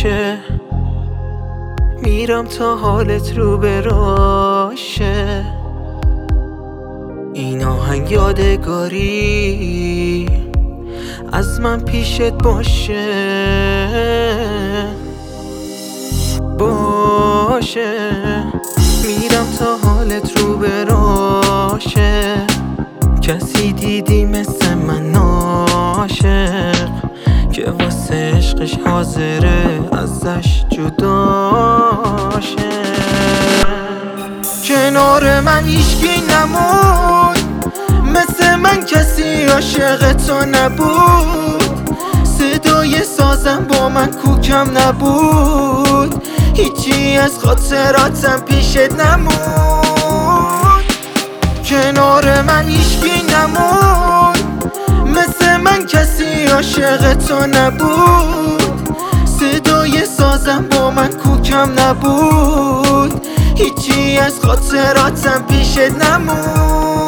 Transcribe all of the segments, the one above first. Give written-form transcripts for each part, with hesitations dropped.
باشه، میرم تا حالت رو براشه. این آهنگ یادگاری از من پیشت باشه. میرم تا حالت رو براشه. کسی دیدی مثل من عاشق که واسه عشقش حاضره ازش جداشه؟ کنار من هیچکی نمون، مثل من کسی عاشق تو نبود. صدای سازم با من کوکم نبود، هیچی از خاطراتم پیشت نمون. کنار من هیچکی نمون، مثل من کسی عاشق تو نبود. صدای سازم با من کوکم نبود، هیچی از خاطراتم پیشت نمون.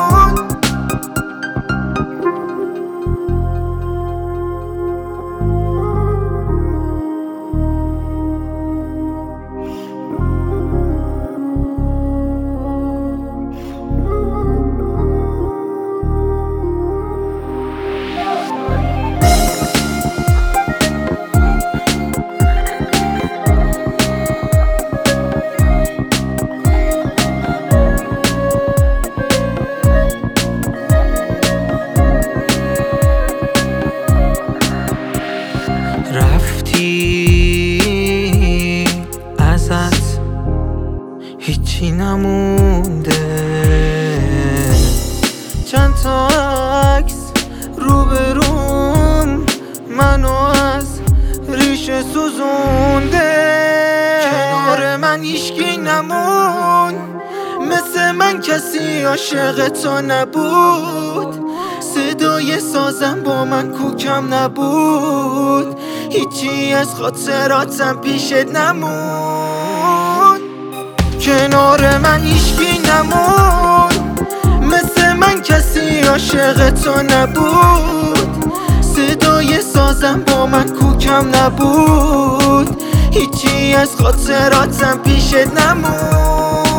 رفتی ازت هیچی نمونده، چند تا عکس روبروم منو از ریشه سوزونده. کنار من هیچکی نمون، مثل من کسی عاشق تو نبود. صدای سازم با من کوکم نبود، هیچی از خاطراتم پیشت نمون. کنار من هیچکی نمون، مثل من کسی عاشق تو نبود. صدای سازم با من کوکم نبود، هیچی از خاطراتم پیشت نمون.